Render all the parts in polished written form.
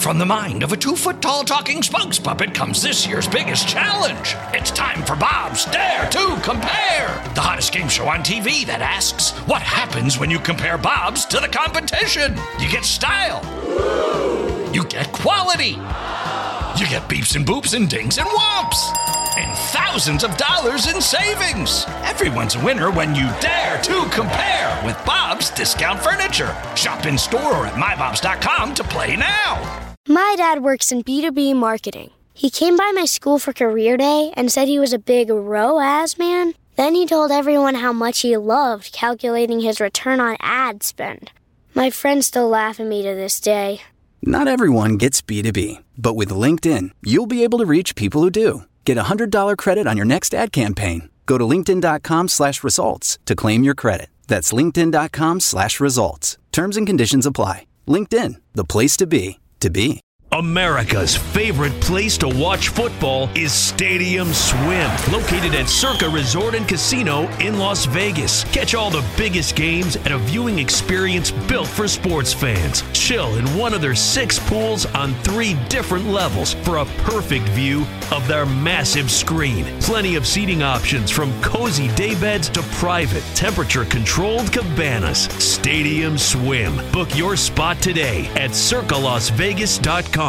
From the mind of a 2-foot-tall talking spokes puppet comes this year's biggest challenge. It's time for Bob's Dare to Compare, the hottest game show on TV that asks, what happens when you compare Bob's to the competition? You get style. You get quality. You get beeps and boops and dings and whomps. And thousands of dollars in savings. Everyone's a winner when you dare to compare with Bob's Discount Furniture. Shop in store or at mybobs.com to play now. My dad works in B2B marketing. He came by my school for career day and said he was a big ROAS man. Then he told everyone how much he loved calculating his return on ad spend. My friends still laugh at me to this day. Not everyone gets B2B, but with LinkedIn, you'll be able to reach people who do. Get a $100 credit on your next ad campaign. Go to linkedin.com/results to claim your credit. That's linkedin.com/results. Terms and conditions apply. LinkedIn, the place to be, to be. America's favorite place to watch football is Stadium Swim, located at Circa Resort and Casino in Las Vegas. Catch all the biggest games at a viewing experience built for sports fans. Chill in one of their 6 pools on 3 different levels for a perfect view of their massive screen. Plenty of seating options from cozy daybeds to private, temperature-controlled cabanas. Stadium Swim. Book your spot today at circalasvegas.com.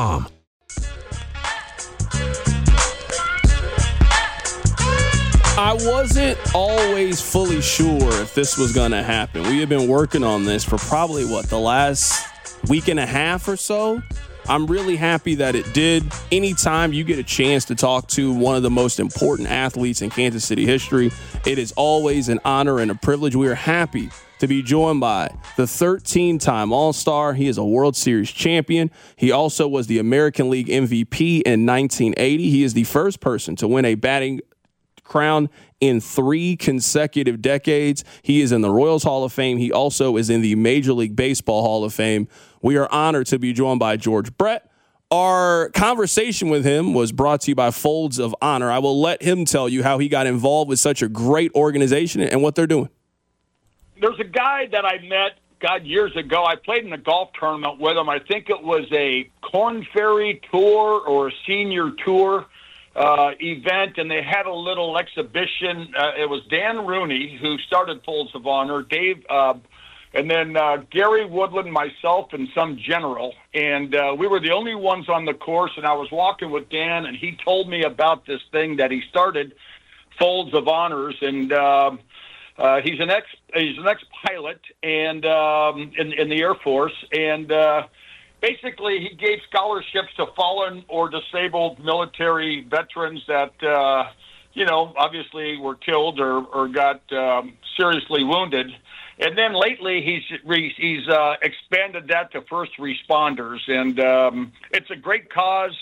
I wasn't always fully sure if this was going to happen. We have been working on this for probably, the last week and a half or so. I'm really happy that it did. Anytime you get a chance to talk to one of the most important athletes in Kansas City history, it is always an honor and a privilege. We are happy to be joined by the 13-time All-Star. He is a World Series champion. He also was the American League MVP in 1980. He is the first person to win a batting crown in 3 consecutive decades. He is in the Royals Hall of Fame. He also is in the Major League Baseball Hall of Fame. We are honored to be joined by George Brett. Our conversation with him was brought to you by Folds of Honor. I will let him tell you how he got involved with such a great organization and what they're doing. There's a guy that I met, years ago. I played in a golf tournament with him. I think it was a Corn Ferry Tour or a senior tour event, and they had a little exhibition. It was Dan Rooney who started Folds of Honor, Dave, and then Gary Woodland, myself, and some general. And we were the only ones on the course, and I was walking with Dan, and he told me about this thing that he started, Folds of Honors, and he's an ex-pilot and in the Air Force, and basically he gave scholarships to fallen or disabled military veterans that obviously were killed or got seriously wounded. And then lately he's expanded that to first responders, and it's a great cause.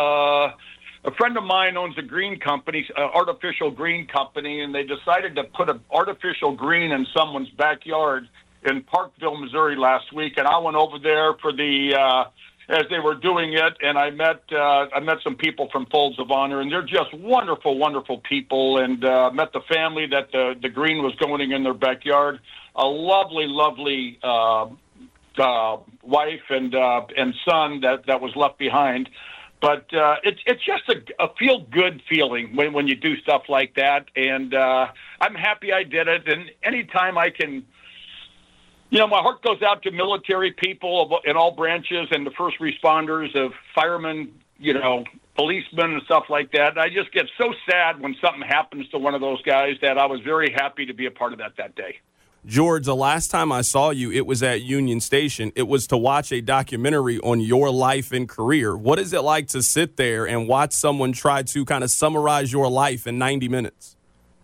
A friend of mine owns a green company, artificial green company, and they decided to put an artificial green in someone's backyard in Parkville, Missouri last week. And I went over there for as they were doing it, and I met some people from Folds of Honor, and they're just wonderful, wonderful people. And met the family that the green was going in their backyard. A lovely, lovely wife and son that was left behind. But it's just a feel-good feeling when you do stuff like that. And I'm happy I did it. And anytime I can, my heart goes out to military people in all branches and the first responders of firemen, policemen and stuff like that. I just get so sad when something happens to one of those guys that I was very happy to be a part of that day. George, the last time I saw you, it was at Union Station. It was to watch a documentary on your life and career. What is it like to sit there and watch someone try to kind of summarize your life in 90 minutes?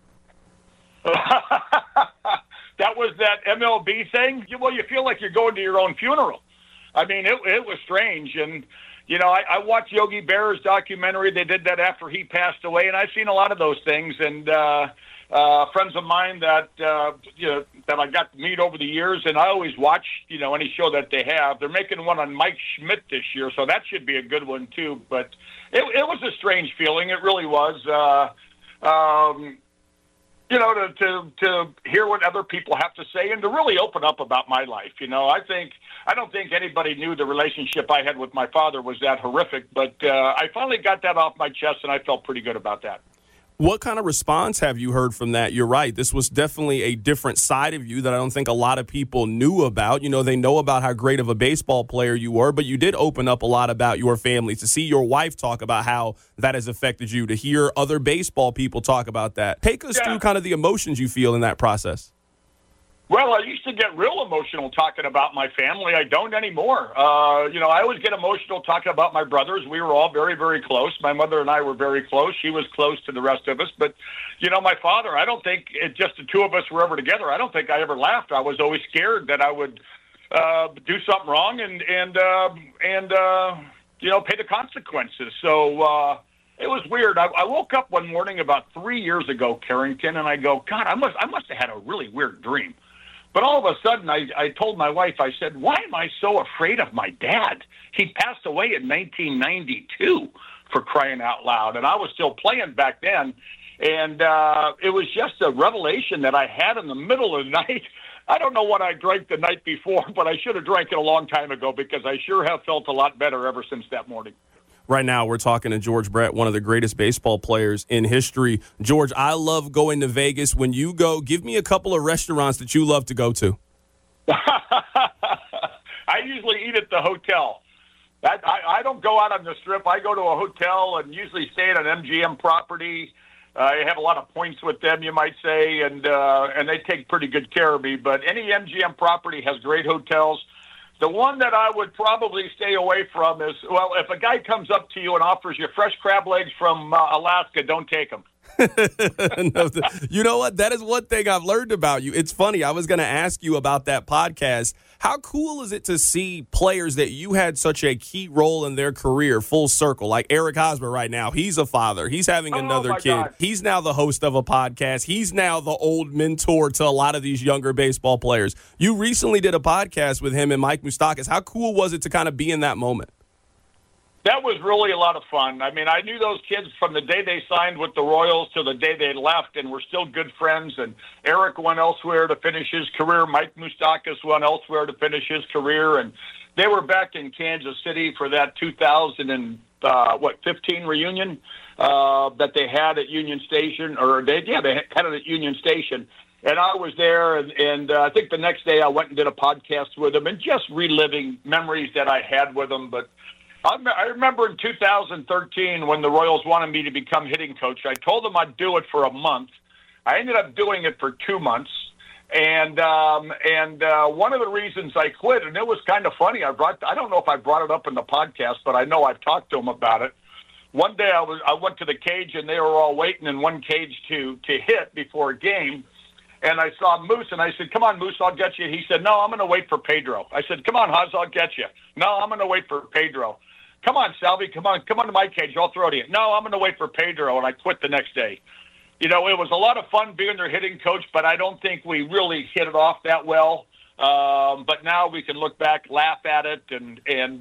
That was that MLB thing? Well, you feel like you're going to your own funeral. I mean, it was strange. And, I watched Yogi Berra's documentary. They did that after he passed away, and I've seen a lot of those things. And friends of mine that I got to meet over the years, and I always watch, any show that they have. They're making one on Mike Schmidt this year, so that should be a good one too. But it was a strange feeling. It really was. to hear what other people have to say and to really open up about my life. I don't think anybody knew the relationship I had with my father was that horrific, but I finally got that off my chest, and I felt pretty good about that. What kind of response have you heard from that? You're right. This was definitely a different side of you that I don't think a lot of people knew about. They know about how great of a baseball player you were, but you did open up a lot about your family. To see your wife talk about how that has affected you, to hear other baseball people talk about that. Take us through kind of the emotions you feel in that process. Well, I used to get real emotional talking about my family. I don't anymore. I always get emotional talking about my brothers. We were all very, very close. My mother and I were very close. She was close to the rest of us. But, my father, I don't think just the two of us were ever together. I don't think I ever laughed. I was always scared that I would do something wrong and pay the consequences. So it was weird. I woke up one morning about 3 years ago, Carrington, and I go, God, I must have had a really weird dream. But all of a sudden, I told my wife, I said, why am I so afraid of my dad? He passed away in 1992, for crying out loud, and I was still playing back then. And it was just a revelation that I had in the middle of the night. I don't know what I drank the night before, but I should have drank it a long time ago because I sure have felt a lot better ever since that morning. Right now, we're talking to George Brett, one of the greatest baseball players in history. George, I love going to Vegas. When you go, give me a couple of restaurants that you love to go to. I usually eat at the hotel. I don't go out on the Strip. I go to a hotel and usually stay at an MGM property. I have a lot of points with them, you might say, and they take pretty good care of me. But any MGM property has great hotels. The one that I would probably stay away from is, well, if a guy comes up to you and offers you fresh crab legs from Alaska, don't take them. No, you know what? That is one thing I've learned about you. It's funny. I was going to ask you about that podcast. How cool is it to see players that you had such a key role in their career full circle? Like Eric Hosmer right now. He's a father. He's having another kid. God. He's now the host of a podcast. He's now the old mentor to a lot of these younger baseball players. You recently did a podcast with him and Mike Moustakas. How cool was it to kind of be in that moment? That was really a lot of fun. I mean, I knew those kids from the day they signed with the Royals to the day they left, and we're still good friends. And Eric went elsewhere to finish his career. Mike Moustakas went elsewhere to finish his career. And they were back in Kansas City for that 2015 reunion that they had at Union Station. They had it at Union Station. And I was there, and I think the next day I went and did a podcast with them and just reliving memories that I had with them. But I remember in 2013 when the Royals wanted me to become hitting coach. I told them I'd do it for a month. I ended up doing it for 2 months. And one of the reasons I quit, and it was kind of funny, I don't know if I brought it up in the podcast, but I know I've talked to them about it. One day I went to the cage, and they were all waiting in one cage to hit before a game. And I saw Moose, and I said, come on, Moose, I'll get you. He said, no, I'm going to wait for Pedro. I said, come on, Huz, I'll get you. No, I'm going to wait for Pedro. Come on, Salvi, come on to my cage. I'll throw to you. No, I'm going to wait for Pedro, and I quit the next day. It was a lot of fun being their hitting coach, but I don't think we really hit it off that well. But now we can look back, laugh at it, and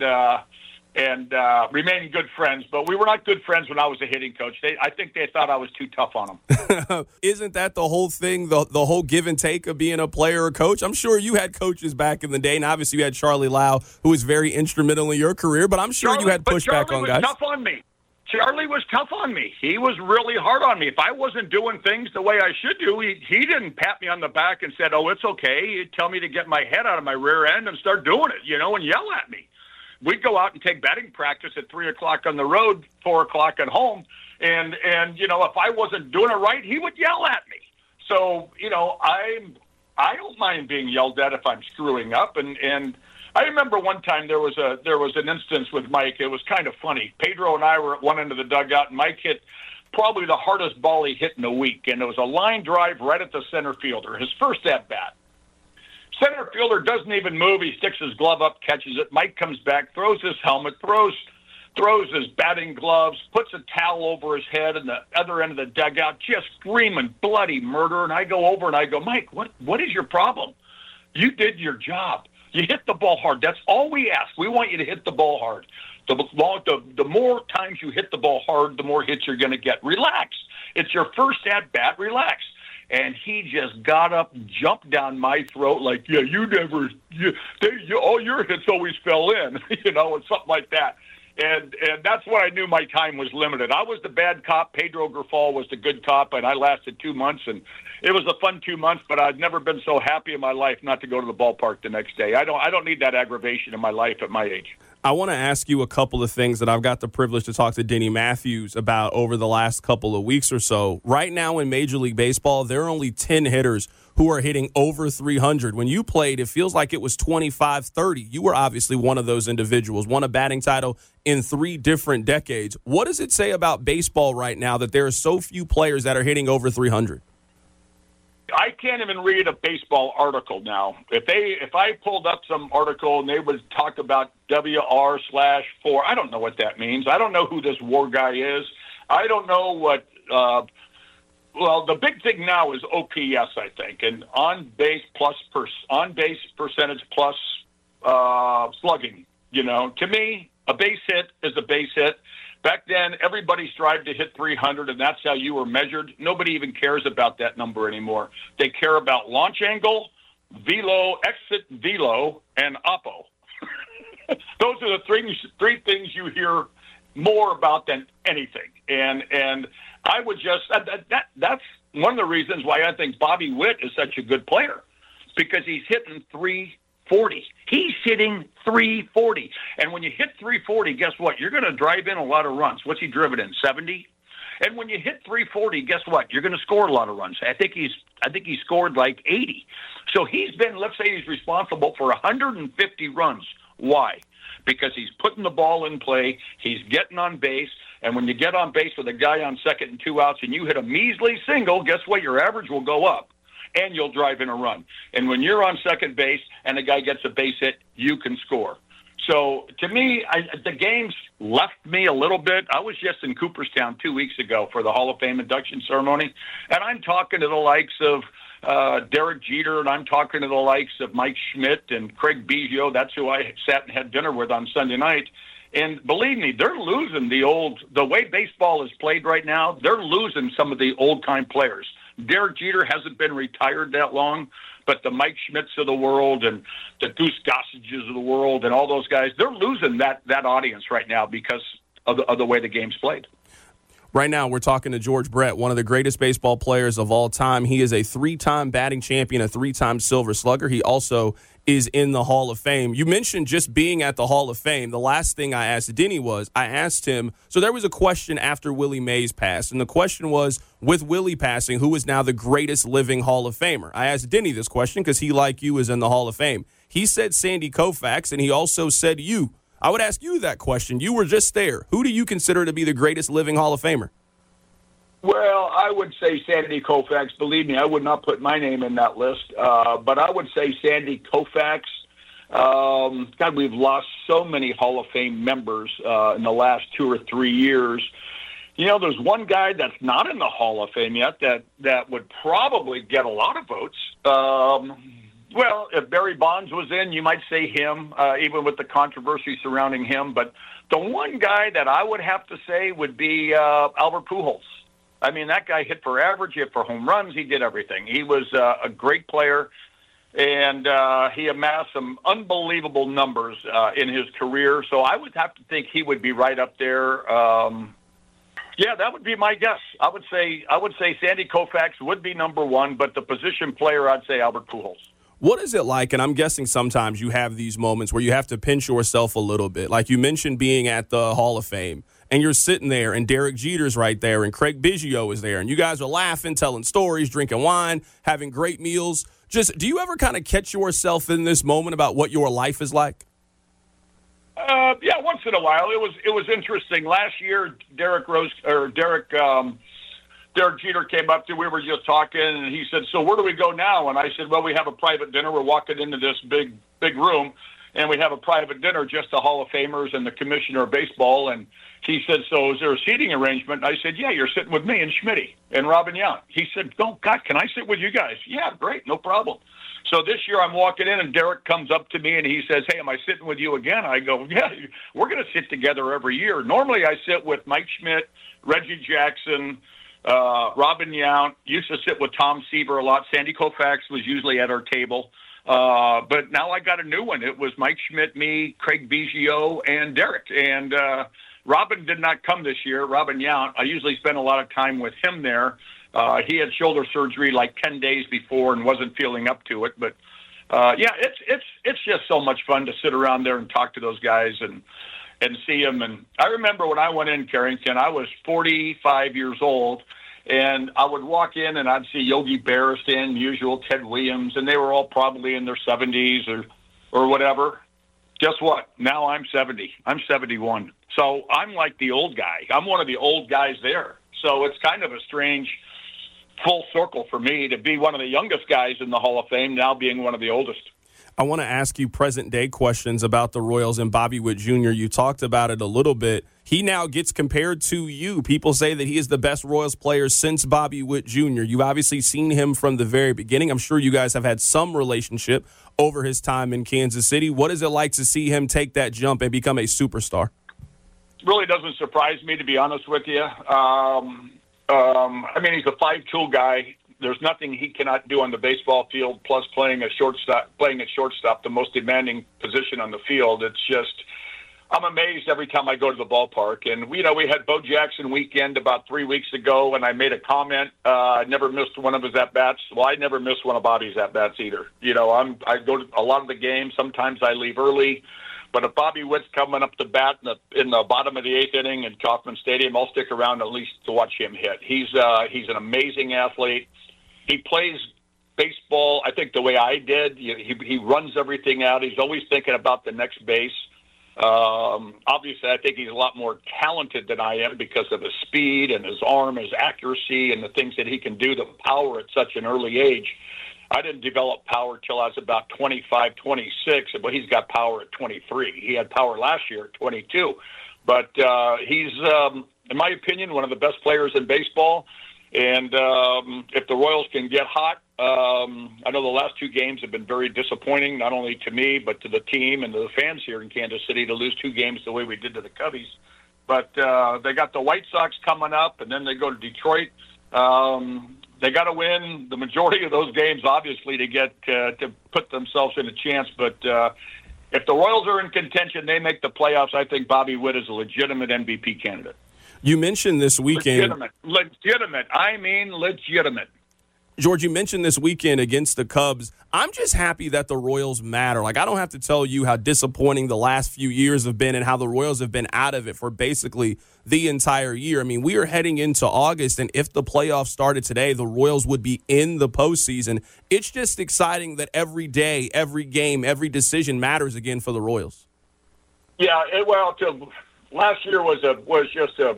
remain good friends. But we were not good friends when I was a hitting coach. I think they thought I was too tough on them. Isn't that the whole thing, the whole give and take of being a player or coach? I'm sure you had coaches back in the day, and obviously you had Charlie Lau, who was very instrumental in your career, but I'm sure you had pushback on guys. Charlie was tough on me. Charlie was tough on me. He was really hard on me. If I wasn't doing things the way I should do, he didn't pat me on the back and said, oh, it's okay. He'd tell me to get my head out of my rear end and start doing it, and yell at me. We'd go out and take batting practice at 3 o'clock on the road, 4 o'clock at home. And if I wasn't doing it right, he would yell at me. So, I don't mind being yelled at if I'm screwing up. And I remember one time there was an instance with Mike. It was kind of funny. Pedro and I were at one end of the dugout, and Mike hit probably the hardest ball he hit in a week. And it was a line drive right at the center fielder, his first at-bat. Center fielder doesn't even move. He sticks his glove up, catches it. Mike comes back, throws his helmet, throws his batting gloves, puts a towel over his head in the other end of the dugout, just screaming bloody murder. And I go over and I go, Mike, what is your problem? You did your job. You hit the ball hard. That's all we ask. We want you to hit the ball hard. The more times you hit the ball hard, the more hits you're going to get. Relax. It's your first at-bat. Relax. and he just got up, jumped down my throat like, yeah, all your hits always fell in, or something like that. And that's when I knew my time was limited. I was the bad cop. Pedro Grifol was the good cop, and I lasted 2 months, and it was a fun 2 months, but I'd never been so happy in my life not to go to the ballpark the next day. I don't need that aggravation in my life at my age. I want to ask you a couple of things that I've got the privilege to talk to Denny Matthews about over the last couple of weeks or so. Right now in Major League Baseball, there are only 10 hitters who are hitting over 300. When you played, it feels like it was 25, 30. You were obviously one of those individuals, won a batting title in 3 different decades. What does it say about baseball right now that there are so few players that are hitting over 300? I can't even read a baseball article now. If I pulled up some article and they would talk about WR/4, I don't know what that means. I don't know who this WAR guy is. I don't know what. Well, the big thing now is OPS, I think, and on base percentage plus slugging. To me, a base hit is a base hit. Back then, everybody strived to hit 300, and that's how you were measured. Nobody even cares about that number anymore. They care about launch angle, velo, exit velo, and oppo. Those are the three things you hear more about than anything. And I would just that's one of the reasons why I think Bobby Witt is such a good player, because he's hitting 340. He's hitting 340. And when you hit 340, guess what? You're going to drive in a lot of runs. What's he driven in? 70? And when you hit 340, guess what? You're going to score a lot of runs. I think he scored like 80. So he's been, let's say he's responsible for 150 runs. Why? Because he's putting the ball in play, he's getting on base, and when you get on base with a guy on second and 2 outs and you hit a measly single, guess what? Your average will go up, and you'll drive in a run. And when you're on second base and a guy gets a base hit, you can score. So to me, the game's left me a little bit. I was just in Cooperstown 2 weeks ago for the Hall of Fame induction ceremony, and I'm talking to the likes of Derek Jeter, and I'm talking to the likes of Mike Schmidt and Craig Biggio. That's who I sat and had dinner with on Sunday night. And believe me, they're losing the way baseball is played right now, they're losing some of the old-time players. Derek Jeter hasn't been retired that long, but the Mike Schmidts of the world and the Goose Gossages of the world and all those guys, they're losing that audience right now because of the way the game's played. Right now, we're talking to George Brett, one of the greatest baseball players of all time. He is a 3-time batting champion, a 3-time Silver Slugger. He also is in the Hall of Fame. You mentioned just being at the Hall of Fame. The last thing I asked Denny was, I asked him, so there was a question after Willie Mays passed, and the question was, with Willie passing, who is now the greatest living Hall of Famer? I asked Denny this question because he, like you, is in the Hall of Fame. He said Sandy Koufax, and he also said you. I would ask you that question. You were just there. Who do you consider to be the greatest living Hall of Famer? Well, I would say Sandy Koufax. Believe me, I would not put my name in that list. But I would say Sandy Koufax. God, we've lost so many Hall of Fame members in the last 2 or 3 years. There's one guy that's not in the Hall of Fame yet that would probably get a lot of votes. Well, if Barry Bonds was in, you might say him, even with the controversy surrounding him. But the one guy that I would have to say would be Albert Pujols. I mean, that guy hit for average, hit for home runs. He did everything. He was a great player, and he amassed some unbelievable numbers in his career. So I would have to think he would be right up there. Yeah, that would be my guess. I would say Sandy Koufax would be number one, but the position player, I'd say Albert Pujols. What is it like, and I'm guessing sometimes you have these moments where you have to pinch yourself a little bit. Like you mentioned being at the Hall of Fame, and you're sitting there, and Derek Jeter's right there, and Craig Biggio is there, and you guys are laughing, telling stories, drinking wine, having great meals. Just, do you ever kind of catch yourself in this moment about what your life is like? Yeah, once in a while. It was interesting. Last year, Derek Jeter came up to, we were just talking, and he said, so where do we go now? And I said, well, we have a private dinner. We're walking into this big room, and we have a private dinner, just the Hall of Famers and the commissioner of baseball. And he said, so is there a seating arrangement? And I said, yeah, you're sitting with me and Schmitty and Robin Young. He said, oh, God, can I sit with you guys? Yeah, great, no problem. So this year I'm walking in, and Derek comes up to me, and he says, hey, am I sitting with you again? I go, yeah, we're going to sit together every year. Normally I sit with Mike Schmidt, Reggie Jackson, Robin Yount used to sit with Tom Seaver a lot. Sandy Koufax was usually at our table. But now I got a new one. It was Mike Schmidt, me, Craig Biggio, and Derek. And Robin did not come this year. Robin Yount, I usually spend a lot of time with him there. He had shoulder surgery like 10 days before and wasn't feeling up to it. But, it's just so much fun to sit around there and talk to those guys and see them. And I remember when I went in Carrington, I was 45 years old. And I would walk in and I'd see Yogi Berra stand, usual Ted Williams, and they were all probably in their 70s or whatever. Guess what? Now I'm 70. I'm 71. So I'm like the old guy. I'm one of the old guys there. So it's kind of a strange full circle for me to be one of the youngest guys in the Hall of Fame, now being one of the oldest. I want to ask you present-day questions about the Royals and Bobby Witt Jr. You talked about it a little bit. He now gets compared to you. People say that he is the best Royals player since Bobby Witt Jr. You've obviously seen him from the very beginning. I'm sure you guys have had some relationship over his time in Kansas City. What is it like to see him take that jump and become a superstar? Really doesn't surprise me, to be honest with you. He's a 5-tool guy. There's nothing he cannot do on the baseball field, plus playing at shortstop, the most demanding position on the field. It's just, I'm amazed every time I go to the ballpark. And, we had Bo Jackson weekend about 3 weeks ago, and I made a comment. I never missed one of his at-bats. Well, I never missed one of Bobby's at-bats either. I go to a lot of the games. Sometimes I leave early. But if Bobby Witt's coming up to bat in the bottom of the 8th inning in Kauffman Stadium, I'll stick around at least to watch him hit. He's an amazing athlete. He plays baseball, I think, the way I did. He runs everything out. He's always thinking about the next base. Obviously, I think he's a lot more talented than I am because of his speed and his arm, his accuracy, and the things that he can do, the power at such an early age. I didn't develop power till I was about 25, 26, but he's got power at 23. He had power last year at 22. But he's, in my opinion, one of the best players in baseball. And if the Royals can get hot, I know the last 2 games have been very disappointing, not only to me, but to the team and to the fans here in Kansas City to lose 2 games the way we did to the Cubbies. But they got the White Sox coming up, and then they go to Detroit. They got to win the majority of those games, obviously, to get to put themselves in a chance. But if the Royals are in contention, they make the playoffs, I think Bobby Witt is a legitimate MVP candidate. You mentioned this weekend. Legitimate. I mean legitimate. George, you mentioned this weekend against the Cubs. I'm just happy that the Royals matter. I don't have to tell you how disappointing the last few years have been and how the Royals have been out of it for basically the entire year. We are heading into August, and if the playoffs started today, the Royals would be in the postseason. It's just exciting that every day, every game, every decision matters again for the Royals. Yeah, last year was just a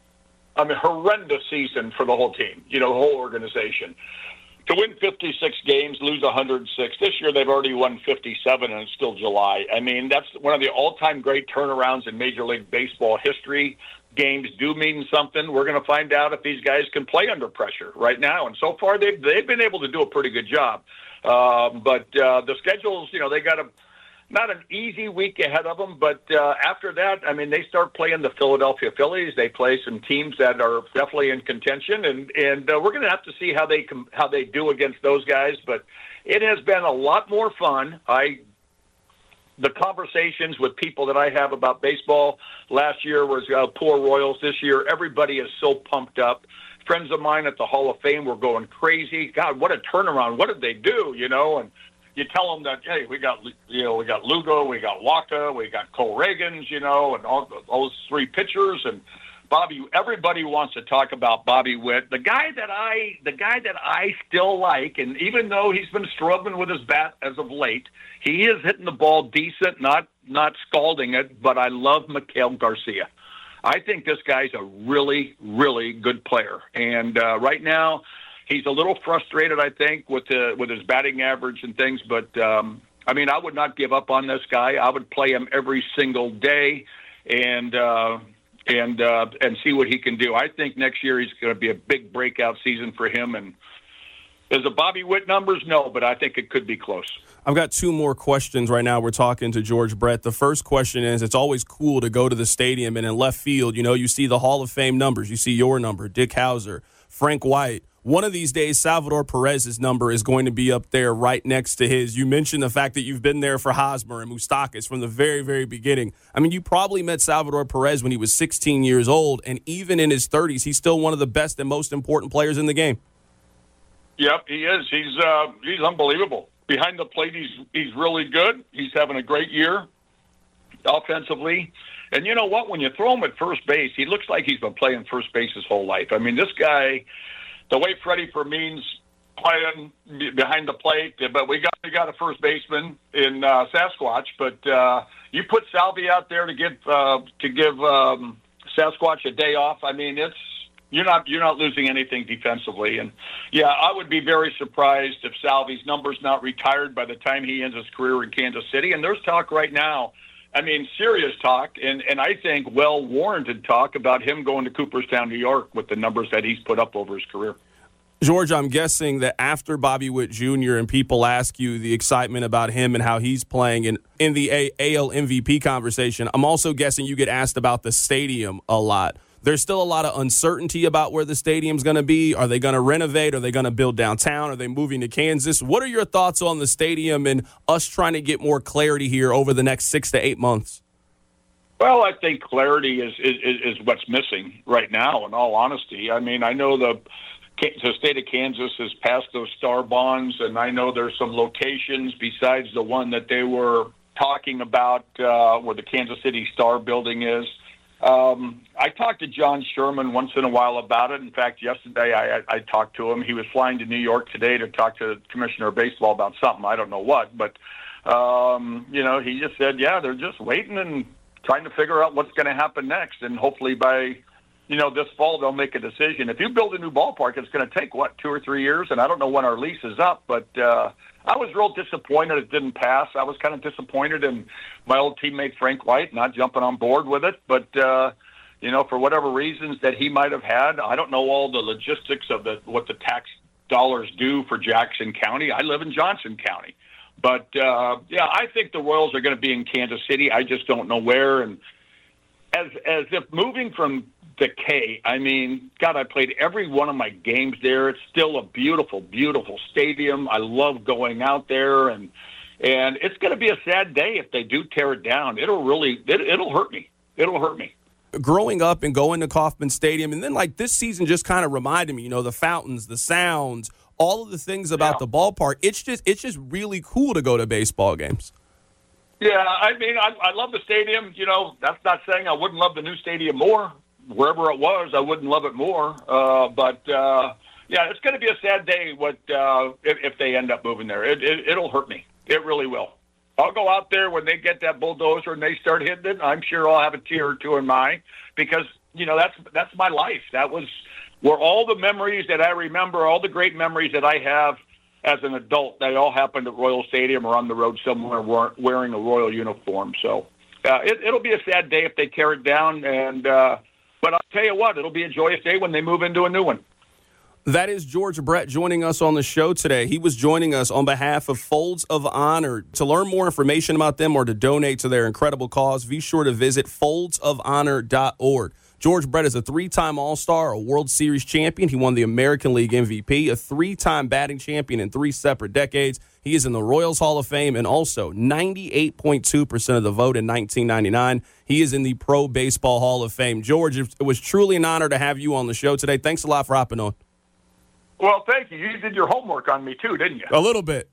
horrendous season for the whole team, the whole organization. To win 56 games, lose 106. This year they've already won 57, and it's still July. That's one of the all-time great turnarounds in Major League Baseball history. Games do mean something. We're going to find out if these guys can play under pressure right now. And so far they've been able to do a pretty good job. But the schedules, they got not an easy week ahead of them, but after that, they start playing the Philadelphia Phillies. They play some teams that are definitely in contention, and we're going to have to see how they do against those guys. But it has been a lot more fun. The conversations with people that I have about baseball last year was poor Royals. This year, everybody is so pumped up. Friends of mine at the Hall of Fame were going crazy. God, what a turnaround! What did they do? And you tell them that, hey, we got Lugo, we got Waka, we got Cole Reagans, and all those 3 pitchers, and Bobby. Everybody wants to talk about Bobby Witt, the guy that I still like, and even though he's been struggling with his bat as of late, he is hitting the ball decent, not scalding it. But I love Miguel Garcia. I think this guy's a really, really good player, and right now. He's a little frustrated, I think, with his batting average and things. But I would not give up on this guy. I would play him every single day, and see what he can do. I think next year he's going to be a big breakout season for him. And is it Bobby Witt numbers? No, but I think it could be close. I've got 2 more questions right now. We're talking to George Brett. The first question is, it's always cool to go to the stadium, and in left field, you see the Hall of Fame numbers. You see your number, Dick Hauser, Frank White. One of these days, Salvador Perez's number is going to be up there right next to his. You mentioned the fact that you've been there for Hosmer and Moustakas from the very, very beginning. I mean, you probably met Salvador Perez when he was 16 years old, and even in his 30s, he's still one of the best and most important players in the game. Yep, he is. He's unbelievable. Behind the plate, he's really good. He's having a great year offensively. And you know what? When you throw him at first base, he looks like he's been playing first base his whole life. I mean, this guy, the way Freddie Fermin's playing behind the plate, but we got a first baseman in Sasquatch. But you put Salvi out there to give Sasquatch a day off. I mean, you're not losing anything defensively. And yeah, I would be very surprised if Salvi's number's not retired by the time he ends his career in Kansas City. And there's talk right now. I mean, serious talk, and I think well-warranted talk about him going to Cooperstown, New York, with the numbers that he's put up over his career. George, I'm guessing that after Bobby Witt Jr. and people ask you the excitement about him and how he's playing in the AL MVP conversation, I'm also guessing you get asked about the stadium a lot. There's still a lot of uncertainty about where the stadium's going to be. Are they going to renovate? Are they going to build downtown? Are they moving to Kansas? What are your thoughts on the stadium and us trying to get more clarity here over the next 6 to 8 months? Well, I think clarity is what's missing right now, in all honesty. I mean, I know the state of Kansas has passed those star bonds, and I know there's some locations besides the one that they were talking about where the Kansas City Star building is. I talked to John Sherman once in a while about it. In fact, yesterday I talked to him. He was flying to New York today to talk to the commissioner of baseball about something. I don't know what, but, he just said, yeah, they're just waiting and trying to figure out what's going to happen next. And hopefully by, this fall, they'll make a decision. If you build a new ballpark, it's going to take, 2 or 3 years? And I don't know when our lease is up, but I was real disappointed it didn't pass. I was kind of disappointed in my old teammate Frank White not jumping on board with it. But, for whatever reasons that he might have had, I don't know all the logistics of what the tax dollars do for Jackson County. I live in Johnson County. But, I think the Royals are going to be in Kansas City. I just don't know where. And as if moving from the K, I mean, God, I played every one of my games there. It's still a beautiful, beautiful stadium. I love going out there, and it's going to be a sad day if they do tear it down. It'll hurt me. It'll hurt me. Growing up and going to Kauffman Stadium, and then this season just kind of reminded me, the fountains, the sounds, all of the things about the ballpark. It's just really cool to go to baseball games. Yeah, I mean, I love the stadium. That's not saying I wouldn't love the new stadium more. Wherever it was, I wouldn't love it more. But it's going to be a sad day if they end up moving there. It'll hurt me. It really will. I'll go out there when they get that bulldozer and they start hitting it. I'm sure I'll have a tear or two in my eye because, that's my life. That was where all the memories that I remember, all the great memories that I have as an adult, they all happened at Royal Stadium or on the road somewhere wearing a Royal uniform. So it'll be a sad day if they tear it down. But I'll tell you what, it'll be a joyous day when they move into a new one. That is George Brett joining us on the show today. He was joining us on behalf of Folds of Honor. To learn more information about them or to donate to their incredible cause, be sure to visit foldsofonor.org. George Brett is a 3-time All-Star, a World Series champion. He won the American League MVP, a 3-time batting champion in 3 separate decades. He is in the Royals Hall of Fame and also 98.2% of the vote in 1999. He is in the Pro Baseball Hall of Fame. George, it was truly an honor to have you on the show today. Thanks a lot for hopping on. Well, thank you. You did your homework on me, too, didn't you? A little bit.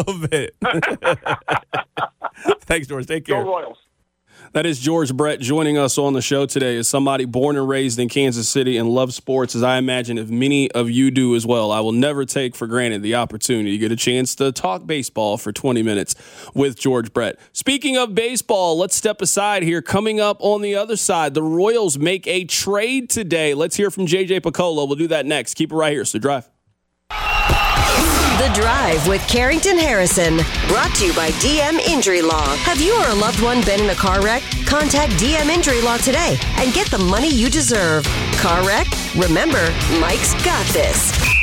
Thanks, George. Take care. Go Royals. That is George Brett joining us on the show today as somebody born and raised in Kansas City and loves sports, as I imagine if many of you do as well. I will never take for granted the opportunity to get a chance to talk baseball for 20 minutes with George Brett. Speaking of baseball, let's step aside here. Coming up on the other side, the Royals make a trade today. Let's hear from J.J. Picollo. We'll do that next. Keep it right here. So drive. The Drive with Carrington Harrison, brought to you by DM Injury Law. Have you or a loved one been in a car wreck? Contact DM Injury Law today and get the money you deserve. Car wreck? Remember, Mike's got this.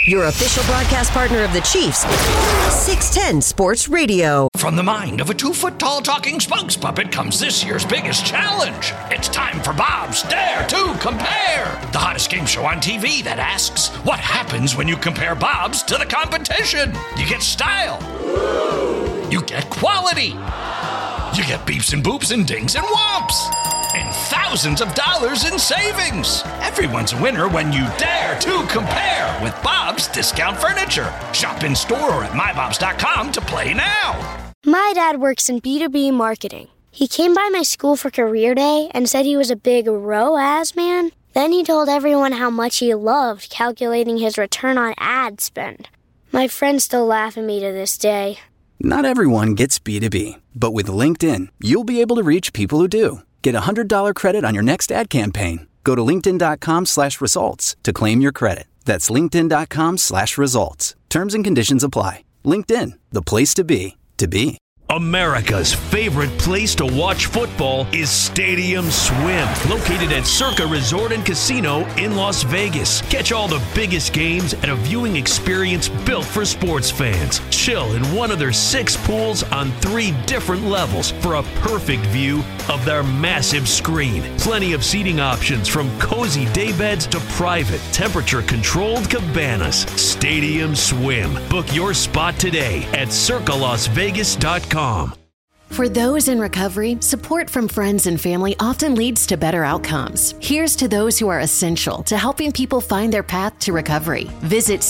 your official broadcast partner of the Chiefs, 610 Sports Radio. From the mind of a 2-foot-tall talking spokes puppet comes this year's biggest challenge. It's time for Bob's Dare to Compare, the hottest game show on TV that asks, what happens when you compare Bob's to the competition? You get style. You get quality. You get beeps and boops and dings and whomps. And thousands of dollars in savings. Everyone's a winner when you dare to compare with Bob's Discount Furniture. Shop in store or at mybobs.com to play now. My dad works in B2B marketing. He came by my school for career day and said he was a big ROAS man. Then he told everyone how much he loved calculating his return on ad spend. My friends still laugh at me to this day. Not everyone gets B2B, but with LinkedIn, you'll be able to reach people who do. Get a $100 credit on your next ad campaign. Go to linkedin.com/results to claim your credit. That's linkedin.com/results. Terms and conditions apply. LinkedIn, the place to be, to be. America's favorite place to watch football is Stadium Swim, located at Circa Resort and Casino in Las Vegas. Catch all the biggest games at a viewing experience built for sports fans. Chill in one of their 6 pools on 3 different levels for a perfect view of their massive screen. Plenty of seating options from cozy daybeds to private, temperature-controlled cabanas. Stadium Swim. Book your spot today at circalasvegas.com. For those in recovery, support from friends and family often leads to better outcomes. Here's to those who are essential to helping people find their path to recovery. Visit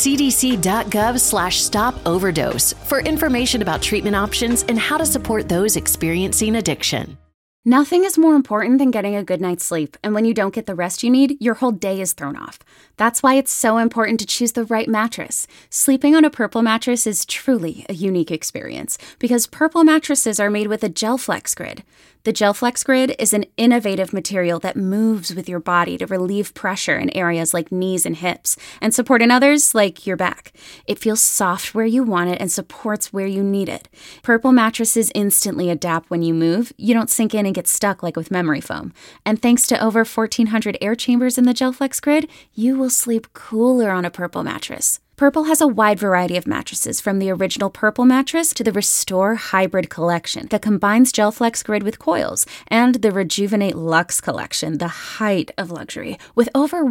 cdc.gov/stop-overdose for information about treatment options and how to support those experiencing addiction. Nothing is more important than getting a good night's sleep, and when you don't get the rest you need, your whole day is thrown off. That's why it's so important to choose the right mattress. Sleeping on a Purple mattress is truly a unique experience because Purple mattresses are made with a GelFlex Grid. The GelFlex Grid is an innovative material that moves with your body to relieve pressure in areas like knees and hips and support in others like your back. It feels soft where you want it and supports where you need it. Purple mattresses instantly adapt when you move. You don't sink in and get stuck like with memory foam. And thanks to over 1,400 air chambers in the GelFlex Grid, you will sleep cooler on a Purple mattress. Purple has a wide variety of mattresses, from the original Purple mattress to the Restore Hybrid collection that combines GelFlex Grid with coils, and the Rejuvenate Luxe collection, the height of luxury, with over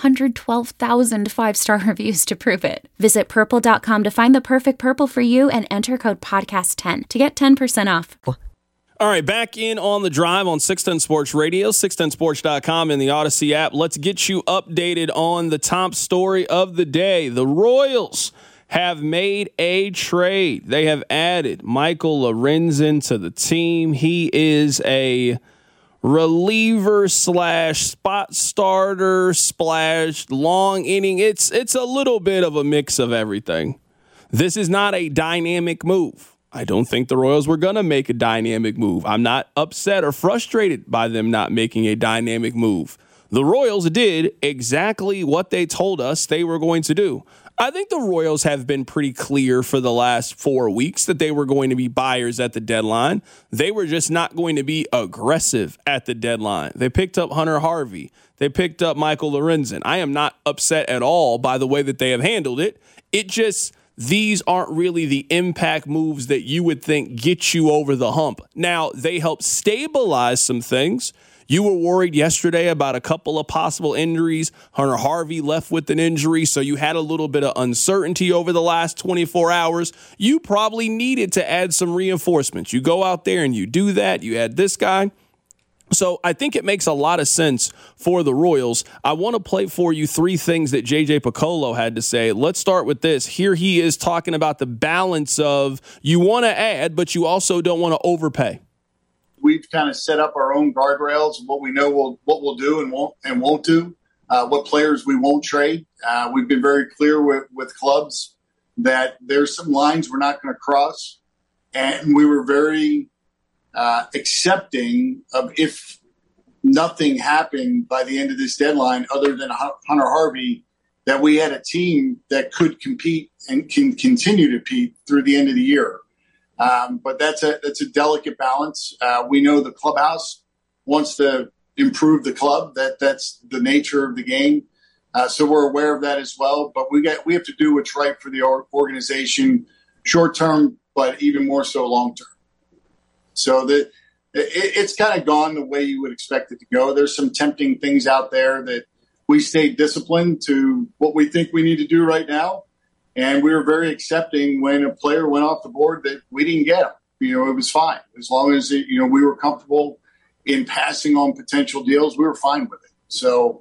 112,000 5-star reviews to prove it. Visit purple.com to find the perfect Purple for you and enter code podcast10 to get 10% off. All right, back in on the drive on 610 Sports Radio, 610sports.com, and the Odyssey app. Let's get you updated on the top story of the day. The Royals have made a trade. They have added Michael Lorenzen to the team. He is a reliever / spot starter / long inning. It's a little bit of a mix of everything. This is not a dynamic move. I don't think the Royals were going to make a dynamic move. I'm not upset or frustrated by them not making a dynamic move. The Royals did exactly what they told us they were going to do. I think the Royals have been pretty clear for the last 4 weeks that they were going to be buyers at the deadline. They were just not going to be aggressive at the deadline. They picked up Hunter Harvey. They picked up Michael Lorenzen. I am not upset at all by the way that they have handled it. These aren't really the impact moves that you would think get you over the hump. Now, they help stabilize some things. You were worried yesterday about a couple of possible injuries. Hunter Harvey left with an injury, so you had a little bit of uncertainty over the last 24 hours. You probably needed to add some reinforcements. You go out there and you do that. You add this guy. So I think it makes a lot of sense for the Royals. I want to play for you 3 things that J.J. Picollo had to say. Let's start with this. Here he is talking about the balance of you want to add, but you also don't want to overpay. We've kind of set up our own guardrails of what we know what we'll do and won't do, what players we won't trade. We've been very clear with clubs that there's some lines we're not going to cross, and we were very accepting of if nothing happened by the end of this deadline other than Hunter Harvey, that we had a team that could compete and can continue to compete through the end of the year. But that's a delicate balance. We know the clubhouse wants to improve the club. That's the nature of the game. So we're aware of that as well. But we have to do what's right for the organization, short term, but even more so long term. So it's kind of gone the way you would expect it to go. There's some tempting things out there that we stayed disciplined to what we think we need to do right now. And we were very accepting when a player went off the board that we didn't get him. It was fine. As long as, we were comfortable in passing on potential deals, we were fine with it. So,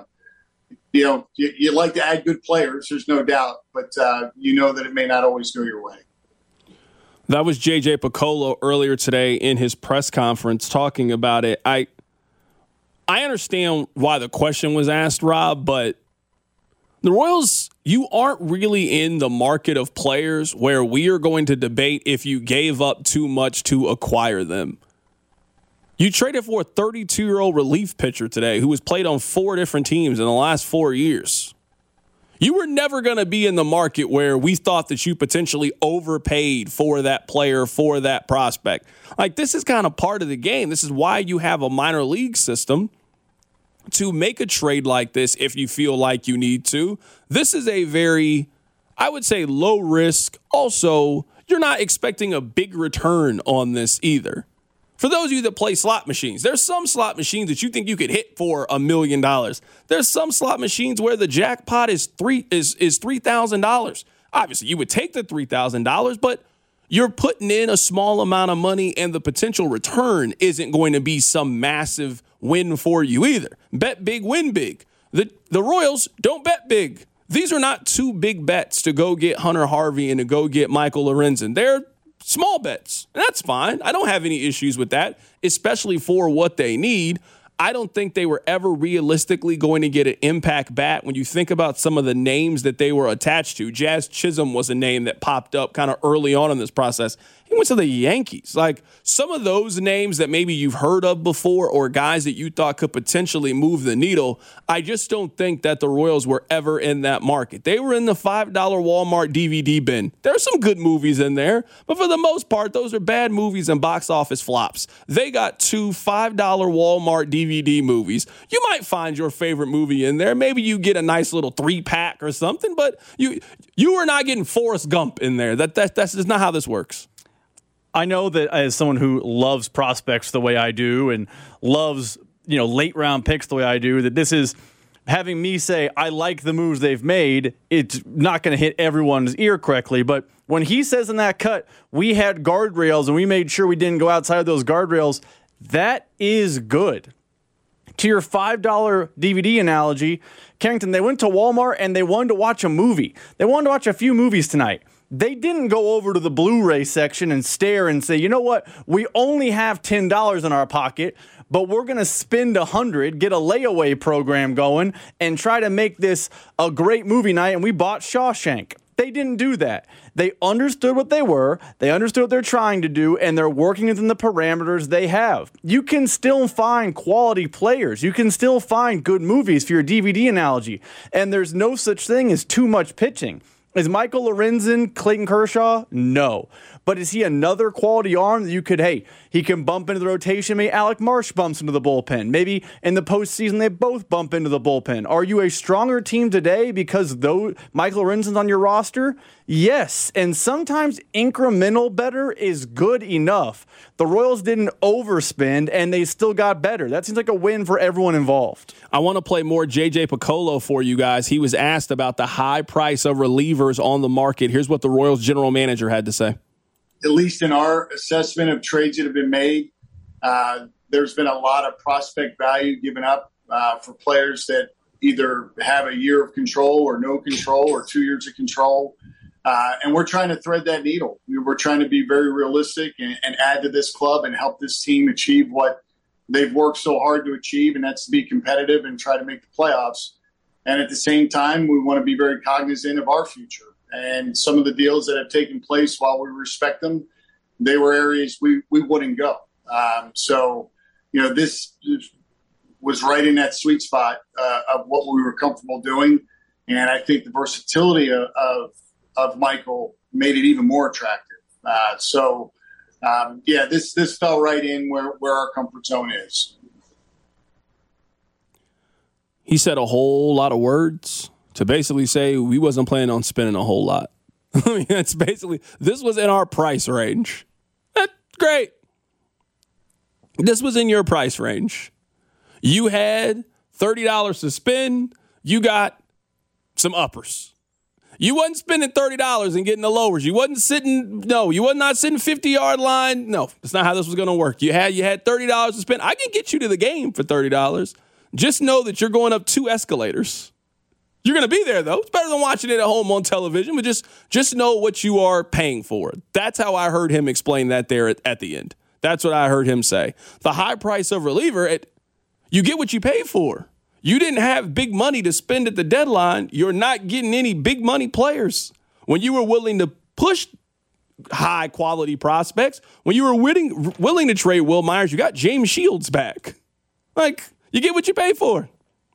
you like to add good players, there's no doubt, but that it may not always go your way. That was J.J. Picollo earlier today in his press conference talking about it. I understand why the question was asked, Rob, but the Royals, you aren't really in the market of players where we are going to debate if you gave up too much to acquire them. You traded for a 32-year-old relief pitcher today who has played on 4 different teams in the last 4 years. You were never going to be in the market where we thought that you potentially overpaid for that player, for that prospect. Like, this is kind of part of the game. This is why you have a minor league system to make a trade like this if you feel like you need to. This is a very, I would say, low risk. Also, you're not expecting a big return on this either. For those of you that play slot machines, there's some slot machines that you think you could hit for $1 million. There's some slot machines where the jackpot is $3,000. Obviously, you would take the $3,000, but you're putting in a small amount of money, and the potential return isn't going to be some massive win for you either. Bet big, win big. The Royals don't bet big. These are not 2 big bets to go get Hunter Harvey and to go get Michael Lorenzen. They're small bets, and that's fine. I don't have any issues with that, especially for what they need. I don't think they were ever realistically going to get an impact bat when you think about some of the names that they were attached to. Jazz Chisholm was a name that popped up kind of early on in this process. He went to the Yankees. Like, some of those names that maybe you've heard of before or guys that you thought could potentially move the needle, I just don't think that the Royals were ever in that market. They were in the $5 Walmart DVD bin. There are some good movies in there, but for the most part, those are bad movies and box office flops. They got 2 $5 Walmart DVD movies. You might find your favorite movie in there. Maybe you get a nice little 3-pack or something, but you are not getting Forrest Gump in there. That's just not how this works. I know that as someone who loves prospects the way I do and loves, late round picks the way I do, that this is having me say I like the moves they've made. It's not going to hit everyone's ear correctly, but when he says in that cut, we had guardrails and we made sure we didn't go outside of those guardrails, that is good. To your $5 DVD analogy, Carrington, they went to Walmart and they wanted to watch a movie. They wanted to watch a few movies tonight. They didn't go over to the Blu-ray section and stare and say, you know what, we only have $10 in our pocket, but we're going to spend $100, get a layaway program going, and try to make this a great movie night, and we bought Shawshank. They didn't do that. They understood what they were, they understood what they're trying to do, and they're working within the parameters they have. You can still find quality players. You can still find good movies for your DVD analogy, and there's no such thing as too much pitching. Is Michael Lorenzen Clayton Kershaw? No. But is he another quality arm that you could, he can bump into the rotation. Maybe Alec Marsh bumps into the bullpen. Maybe in the postseason they both bump into the bullpen. Are you a stronger team today because Michael Lorenzen's on your roster? Yes. And sometimes incremental better is good enough. The Royals didn't overspend and they still got better. That seems like a win for everyone involved. I want to play more J.J. Picollo for you guys. He was asked about the high price of relievers on the market. Here's what the Royals general manager had to say. At least in our assessment of trades that have been made, there's been a lot of prospect value given up for players that either have a year of control or no control or 2 years of control. And we're trying to thread that needle. We're trying to be very realistic and add to this club and help this team achieve what they've worked so hard to achieve, and that's to be competitive and try to make the playoffs. And at the same time, we want to be very cognizant of our future. And some of the deals that have taken place, while we respect them, they were areas we wouldn't go. This was right in that sweet spot of what we were comfortable doing. And I think the versatility of Michael made it even more attractive. This fell right in where our comfort zone is. He said a whole lot of words to basically say we wasn't planning on spending a whole lot. I mean, that's basically, this was in our price range. That's great. This was in your price range. You had $30 to spend. You got some uppers. You wasn't spending $30 and getting the lowers. You wasn't sitting 50-yard line. No, that's not how this was going to work. You had $30 to spend. I can get you to the game for $30. Just know that you're going up 2 escalators. You're going to be there, though. It's better than watching it at home on television, but just know what you are paying for. That's how I heard him explain that there at the end. That's what I heard him say. The high price of reliever, you get what you pay for. You didn't have big money to spend at the deadline. You're not getting any big money players. When you were willing to push high quality prospects, when you were willing to trade Will Myers, you got James Shields back. Like, you get what you pay for.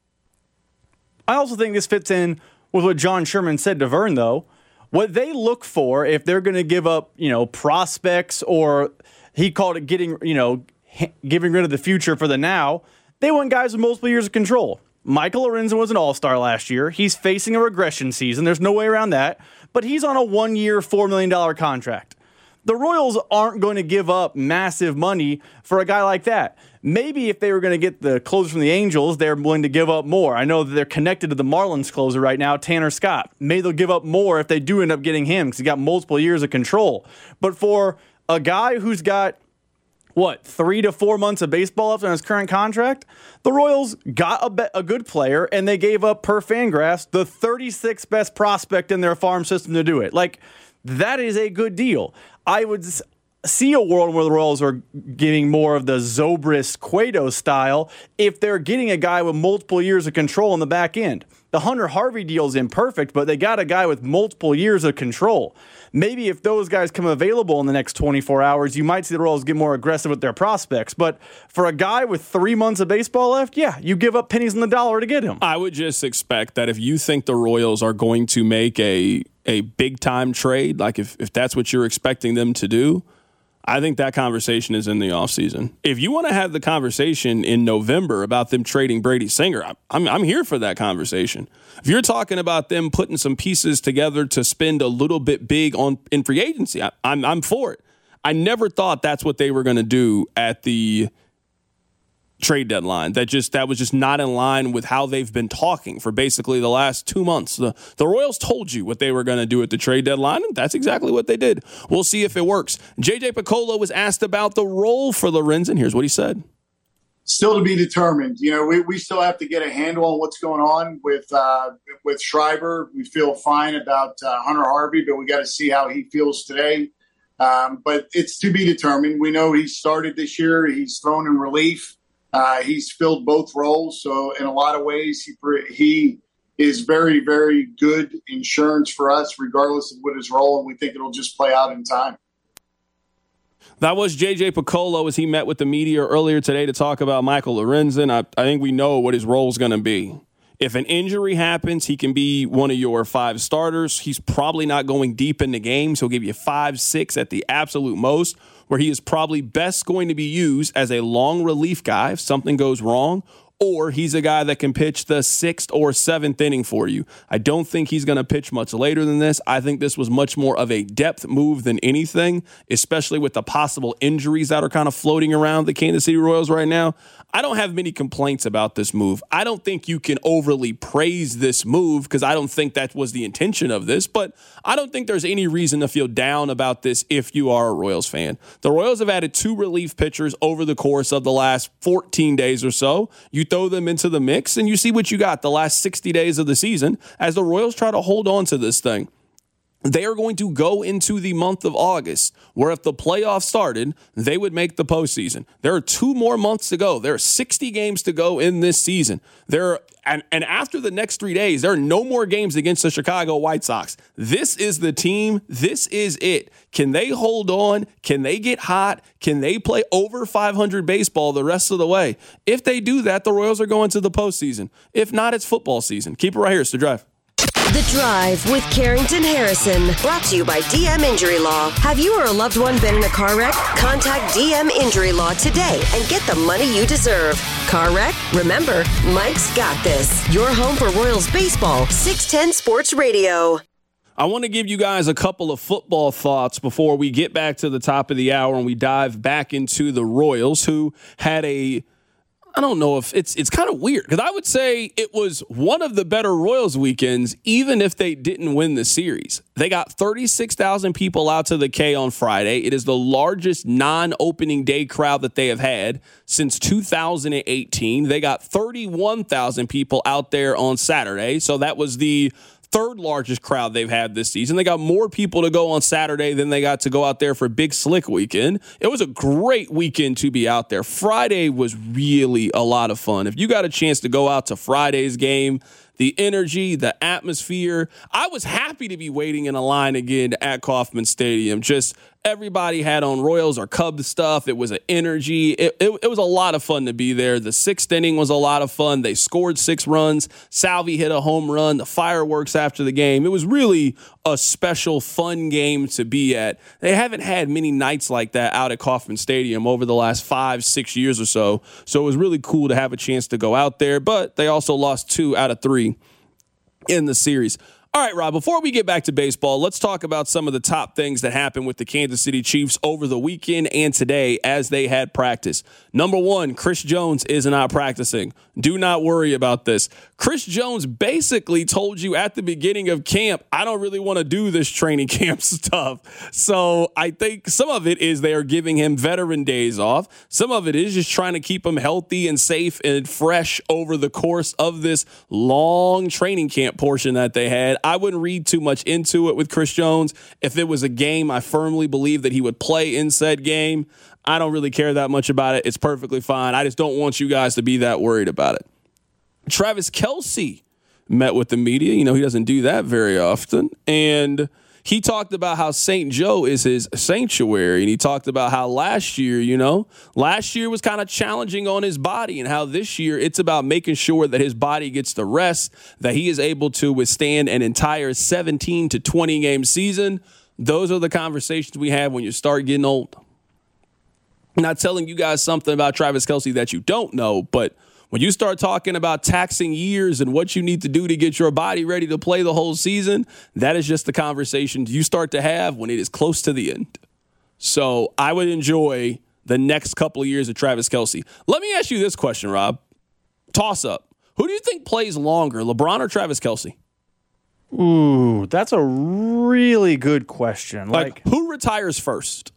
I also think this fits in with what John Sherman said to Vern, though. What they look for if they're going to give up, prospects, or he called it giving rid of the future for the now, they want guys with multiple years of control. Michael Lorenzen was an all-star last year. He's facing a regression season. There's no way around that. But he's on a 1-year, $4 million contract. The Royals aren't going to give up massive money for a guy like that. Maybe if they were going to get the closer from the Angels, they're willing to give up more. I know that they're connected to the Marlins closer right now, Tanner Scott. Maybe they'll give up more if they do end up getting him because he's got multiple years of control. But for a guy who's got 3 to 4 months of baseball left on his current contract, the Royals got a good player, and they gave up, per Fangraphs, the 36th best prospect in their farm system to do it. Like, that is a good deal. I would see a world where the Royals are getting more of the Zobrist Cueto style if they're getting a guy with multiple years of control in the back end. The Hunter Harvey deal is imperfect, but they got a guy with multiple years of control. Maybe if those guys come available in the next 24 hours, you might see the Royals get more aggressive with their prospects. But for a guy with 3 months of baseball left, yeah, you give up pennies on the dollar to get him. I would just expect that if you think the Royals are going to make a big-time trade, like if that's what you're expecting them to do, I think that conversation is in the offseason. If you want to have the conversation in November about them trading Brady Singer, I'm here for that conversation. If you're talking about them putting some pieces together to spend a little bit big in free agency, I'm for it. I never thought that's what they were going to do at the trade deadline. That was just not in line with how they've been talking for basically the last 2 months. The Royals told you what they were going to do at the trade deadline, and that's exactly what they did. We'll see if it works. JJ Picollo was asked about the role for Lorenzen. Here's what he said. Still to be determined. We still have to get a handle on what's going on with Schreiber. We feel fine about Hunter Harvey, but we got to see how he feels today. But it's to be determined. We know he started this year. He's thrown in relief. He's filled both roles, so in a lot of ways, he is very, very good insurance for us, regardless of what his role, and we think it'll just play out in time. That was J.J. Picollo as he met with the media earlier today to talk about Michael Lorenzen. I think we know what his role is going to be. If an injury happens, he can be one of your 5 starters. He's probably not going deep into games. He'll give you 5, 6 at the absolute most, where he is probably best going to be used as a long relief guy if something goes wrong, or he's a guy that can pitch the 6th or 7th inning for you. I don't think he's going to pitch much later than this. I think this was much more of a depth move than anything, especially with the possible injuries that are kind of floating around the Kansas City Royals right now. I don't have many complaints about this move. I don't think you can overly praise this move because I don't think that was the intention of this, but I don't think there's any reason to feel down about this if you are a Royals fan. The Royals have added 2 relief pitchers over the course of the last 14 days or so. You throw them into the mix and you see what you got the last 60 days of the season as the Royals try to hold on to this thing. They are going to go into the month of August, where if the playoffs started, they would make the postseason. There are 2 more months to go. There are 60 games to go in this season. And after the next 3 days, there are no more games against the Chicago White Sox. This is the team. This is it. Can they hold on? Can they get hot? Can they play over 500 baseball the rest of the way? If they do that, the Royals are going to the postseason. If not, it's football season. Keep it right here. It's The Drive. The Drive with Carrington Harrison. Brought to you by DM Injury Law. Have you or a loved one been in a car wreck? Contact DM Injury Law today and get the money you deserve. Car wreck? Remember, Mike's got this. Your home for Royals baseball. 610 Sports Radio. I want to give you guys a couple of football thoughts before we get back to the top of the hour and we dive back into the Royals, who had I don't know if it's kind of weird, because I would say it was one of the better Royals weekends, even if they didn't win the series. They got 36,000 people out to the K on Friday. It is the largest non-opening day crowd that they have had since 2018. They got 31,000 people out there on Saturday, so that was the third largest crowd they've had this season. They got more people to go on Saturday than they got to go out there for Big Slick weekend. It was a great weekend to be out there. Friday was really a lot of fun. If you got a chance to go out to Friday's game, the energy, the atmosphere, I was happy to be waiting in a line again at Kauffman Stadium. Just everybody had on Royals or Cubs stuff. It was an energy. It was a lot of fun to be there. The sixth inning was a lot of fun. They scored 6 runs. Salvi hit a home run. The fireworks after the game. It was really a special, fun game to be at. They haven't had many nights like that out at Kauffman Stadium over the last 5-6 years or so. So it was really cool to have a chance to go out there. But they also lost 2 out of 3 in the series. All right, Rob, before we get back to baseball, let's talk about some of the top things that happened with the Kansas City Chiefs over the weekend and today as they had practice. Number 1, Chris Jones is not practicing. Do not worry about this. Chris Jones basically told you at the beginning of camp, I don't really want to do this training camp stuff. So I think some of it is they are giving him veteran days off. Some of it is just trying to keep him healthy and safe and fresh over the course of this long training camp portion that they had. I wouldn't read too much into it with Chris Jones. If it was a game, I firmly believe that he would play in said game. I don't really care that much about it. It's perfectly fine. I just don't want you guys to be that worried about it. Travis Kelce met with the media. You know, he doesn't do that very often. And he talked about how St. Joe is his sanctuary. And he talked about how last year was kind of challenging on his body, and how this year it's about making sure that his body gets the rest, that he is able to withstand an entire 17 to 20 game season. Those are the conversations we have when you start getting old. I'm not telling you guys something about Travis Kelce that you don't know, but when you start talking about taxing years and what you need to do to get your body ready to play the whole season, that is just the conversation you start to have when it is close to the end. So I would enjoy the next couple of years of Travis Kelce. Let me ask you this question, Rob. Toss up. Who do you think plays longer, LeBron or Travis Kelce? Ooh, that's a really good question. Like who retires first?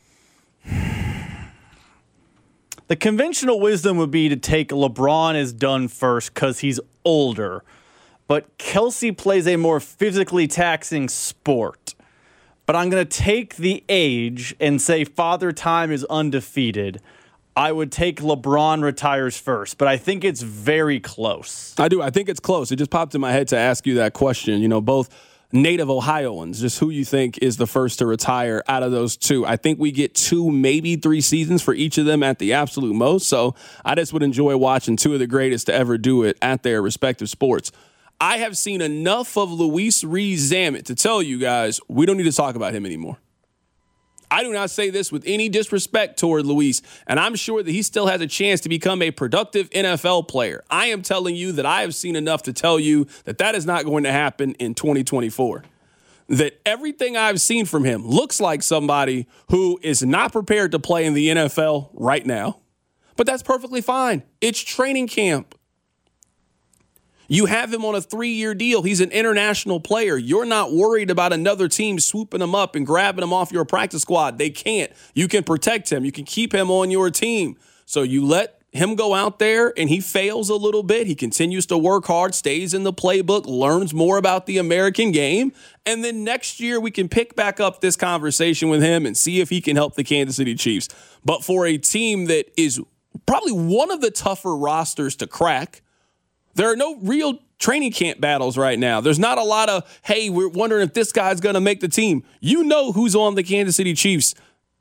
The conventional wisdom would be to take LeBron as done first because he's older. But Kelce plays a more physically taxing sport. But I'm going to take the age and say Father Time is undefeated. I would take LeBron retires first, but I think it's very close. I do. I think it's close. It just popped in my head to ask you that question. You know, both native Ohioans, just who you think is the first to retire out of those two. I think we get 2, maybe 3 seasons for each of them at the absolute most. So I just would enjoy watching 2 of the greatest to ever do it at their respective sports. I have seen enough of Luis Rees-Zammit to tell you guys we don't need to talk about him anymore. I do not say this with any disrespect toward Luis, and I'm sure that he still has a chance to become a productive NFL player. I am telling you that I have seen enough to tell you that that is not going to happen in 2024. That everything I've seen from him looks like somebody who is not prepared to play in the NFL right now. But that's perfectly fine. It's training camp. You have him on a 3-year deal. He's an international player. You're not worried about another team swooping him up and grabbing him off your practice squad. They can't. You can protect him. You can keep him on your team. So you let him go out there and he fails a little bit. He continues to work hard, stays in the playbook, learns more about the American game. And then next year we can pick back up this conversation with him and see if he can help the Kansas City Chiefs. But for a team that is probably one of the tougher rosters to crack, there are no real training camp battles right now. There's not a lot of, hey, we're wondering if this guy's going to make the team. You know who's on the Kansas City Chiefs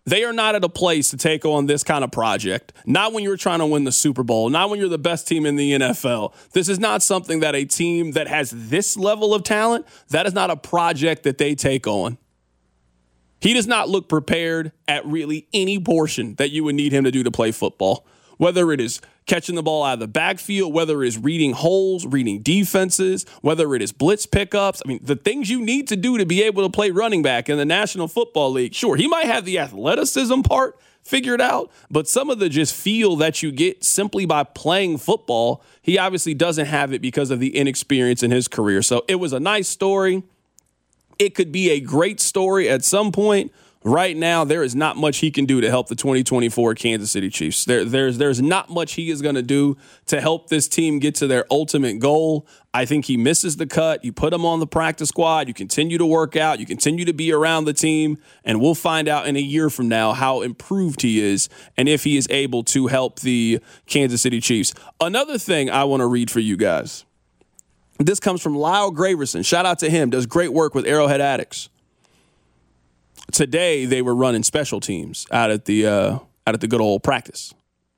They are not at a place to take on this kind of project. Not when you're trying to win the Super Bowl. Not when you're the best team in the NFL. This is not something that a team that has this level of talent, that is not a project that they take on. He does not look prepared at really any portion that you would need him to do to play football. Whether it is catching the ball out of the backfield, whether it is reading holes, reading defenses, whether it is blitz pickups. I mean, the things you need to do to be able to play running back in the National Football League. Sure, he might have the athleticism part figured out, but some of the just feel that you get simply by playing football, he obviously doesn't have it because of the inexperience in his career. So it was a nice story. It could be a great story at some point. Right now, there is not much he can do to help the 2024 Kansas City Chiefs. There's not much he is going to do to help this team get to their ultimate goal. I think he misses the cut. You put him on the practice squad. You continue to work out. You continue to be around the team. And we'll find out in a year from now how improved he is and if he is able to help the Kansas City Chiefs. Another thing I want to read for you guys. This comes from Lyle Graverson. Shout out to him. Does great work with Arrowhead Addicts. Today, they were running special teams out at the good old practice.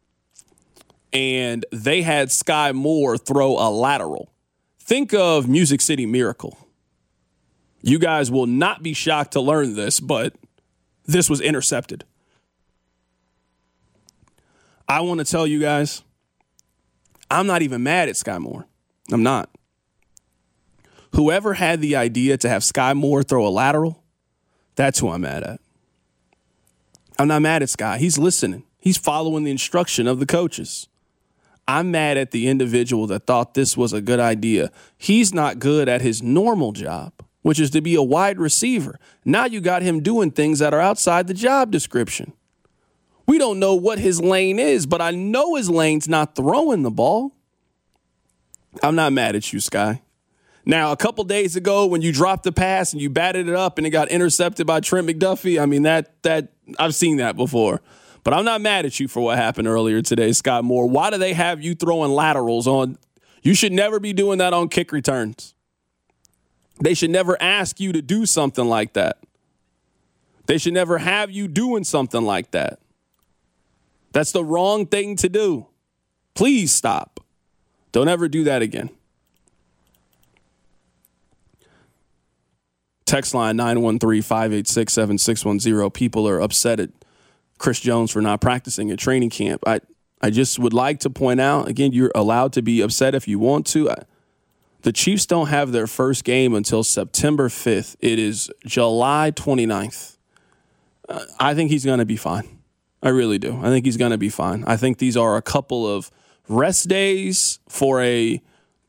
And they had Sky Moore throw a lateral. Think of Music City Miracle. You guys will not be shocked to learn this, but this was intercepted. I want to tell you guys, I'm not even mad at Sky Moore. I'm not. Whoever had the idea to have Sky Moore throw a lateral, that's who I'm mad at. I'm not mad at Sky. He's listening. He's following the instruction of the coaches. I'm mad at the individual that thought this was a good idea. He's not good at his normal job, which is to be a wide receiver. Now you got him doing things that are outside the job description. We don't know what his lane is, but I know his lane's not throwing the ball. I'm not mad at you, Sky. Now, a couple days ago when you dropped the pass and you batted it up and it got intercepted by Trent McDuffie, I mean, that I've seen that before. But I'm not mad at you for what happened earlier today, Scott Moore. Why do they have you throwing laterals on? You should never be doing that on kick returns. They should never ask you to do something like that. They should never have you doing something like that. That's the wrong thing to do. Please stop. Don't ever do that again. Text line 913-586-7610. People are upset at Chris Jones for not practicing at training camp. I just would like to point out, again, you're allowed to be upset if you want to. The Chiefs don't have their first game until September 5th. It is July 29th. I think he's going to be fine. I really do. I think he's going to be fine. I think these are a couple of rest days for a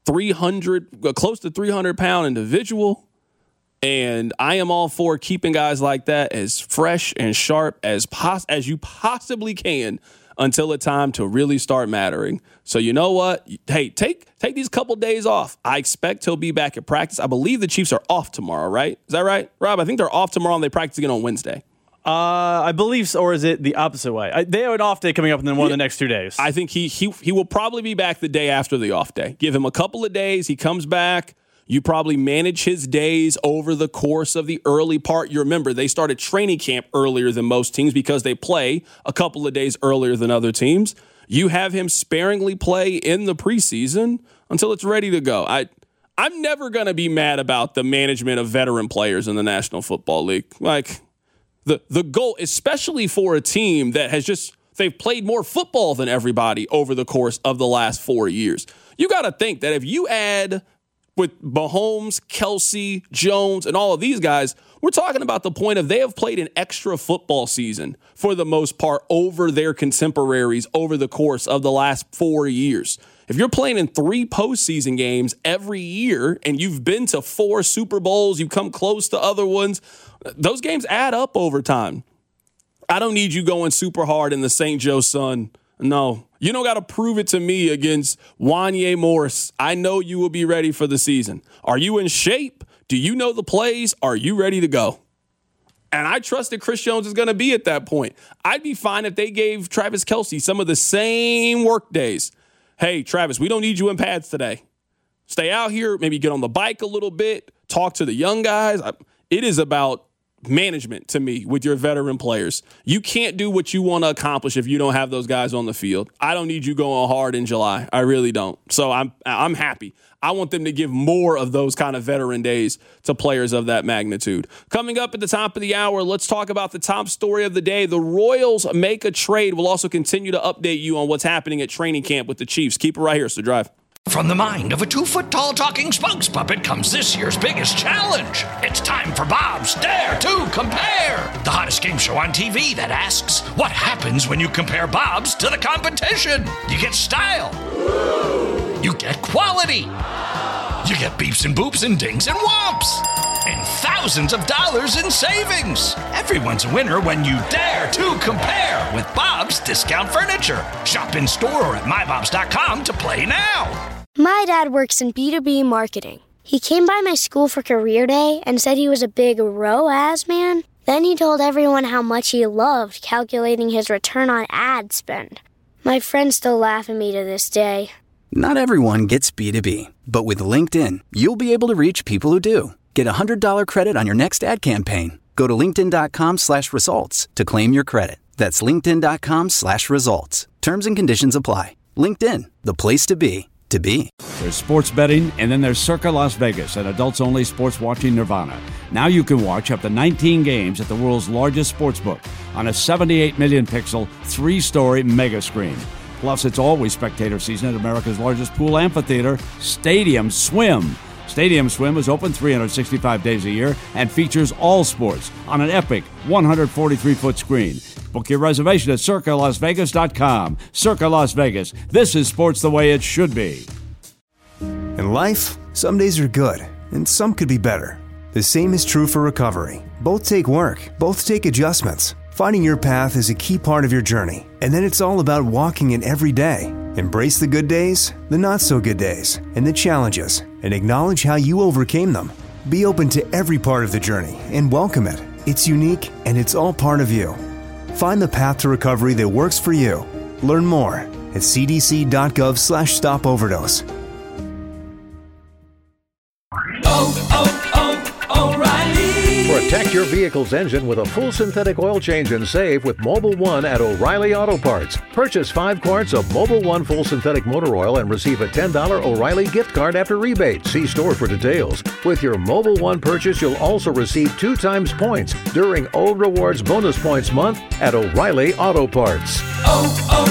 close to 300-pound individual. And I am all for keeping guys like that as fresh and sharp as you possibly can until it's time to really start mattering. So you know what? Hey, take these couple days off. I expect he'll be back at practice. I believe the Chiefs are off tomorrow, right? Is that right, Rob? I think they're off tomorrow and they practice again on Wednesday. I believe so, or is it the opposite way? They have an off day coming up and then one of the next 2 days. I think he will probably be back the day after the off day. Give him a couple of days. He comes back. You probably manage his days over the course of the early part. You remember, they started training camp earlier than most teams because they play a couple of days earlier than other teams. You have him sparingly play in the preseason until it's ready to go. I'm never going to be mad about the management of veteran players in the National Football League. Like, the goal, especially for a team that has they've played more football than everybody over the course of the last 4 years. You got to think that if you add with Mahomes, Kelsey, Jones, and all of these guys, we're talking about the point of they have played an extra football season for the most part over their contemporaries over the course of the last 4 years. If you're playing in 3 postseason games every year and you've been to 4 Super Bowls, you've come close to other ones, those games add up over time. I don't need you going super hard in the St. Joe Sun. No, you don't got to prove it to me against Wanya Morris. I know you will be ready for the season. Are you in shape? Do you know the plays? Are you ready to go? And I trust that Chris Jones is going to be at that point. I'd be fine if they gave Travis Kelce some of the same work days. Hey, Travis, we don't need you in pads today. Stay out here, maybe get on the bike a little bit, talk to the young guys. It is about management to me with your veteran players. You can't do what you want to accomplish if you don't have those guys on the field. I don't need you going hard in July. I really don't. So I'm happy. I want them to give more of those kind of veteran days to players of that magnitude. Coming up at the top of the hour, let's talk about the top story of the day. The Royals make a trade. We'll also continue to update you on what's happening at training camp with the Chiefs. Keep it right here. It's The Drive. From the mind of a 2-foot-tall talking spokes puppet comes this year's biggest challenge. It's time for Bob's Dare to Compare, the hottest game show on TV that asks, what happens when you compare Bob's to the competition? You get style. You get quality. You get beeps and boops and dings and whomps. And thousands of dollars in savings. Everyone's a winner when you dare to compare with Bob's Discount Furniture. Shop in store or at mybobs.com to play now. My dad works in B2B marketing. He came by my school for career day and said he was a big ROAS man. Then he told everyone how much he loved calculating his return on ad spend. My friends still laugh at me to this day. Not everyone gets B2B, but with LinkedIn, you'll be able to reach people who do. Get a $100 credit on your next ad campaign. Go to linkedin.com/results to claim your credit. That's linkedin.com/results. Terms and conditions apply. LinkedIn, the place to be. There's sports betting, and then there's Circa Las Vegas, an adults-only sports watching nirvana. Now you can watch up to 19 games at the world's largest sportsbook on a 78 million pixel, 3-story mega screen. Plus, it's always spectator season at America's largest pool amphitheater, Stadium Swim. Stadium Swim is open 365 days a year and features all sports on an epic 143-foot screen. Book your reservation at CircaLasVegas.com. Circa Las Vegas. This is sports the way it should be. In life, some days are good, and some could be better. The same is true for recovery. Both take work. Both take adjustments. Finding your path is a key part of your journey, and then it's all about walking it every day. Embrace the good days, the not-so-good days, and the challenges, and acknowledge how you overcame them. Be open to every part of the journey and welcome it. It's unique, and it's all part of you. Find the path to recovery that works for you. Learn more at cdc.gov/stopoverdose. O'Reilly. Protect your vehicle's engine with a full synthetic oil change and save with Mobil 1 at O'Reilly Auto Parts. Purchase 5 quarts of Mobil 1 full synthetic motor oil and receive a $10 O'Reilly gift card after rebate. See store for details. With your Mobil 1 purchase, you'll also receive 2 times points during O Rewards Bonus Points Month at O'Reilly Auto Parts.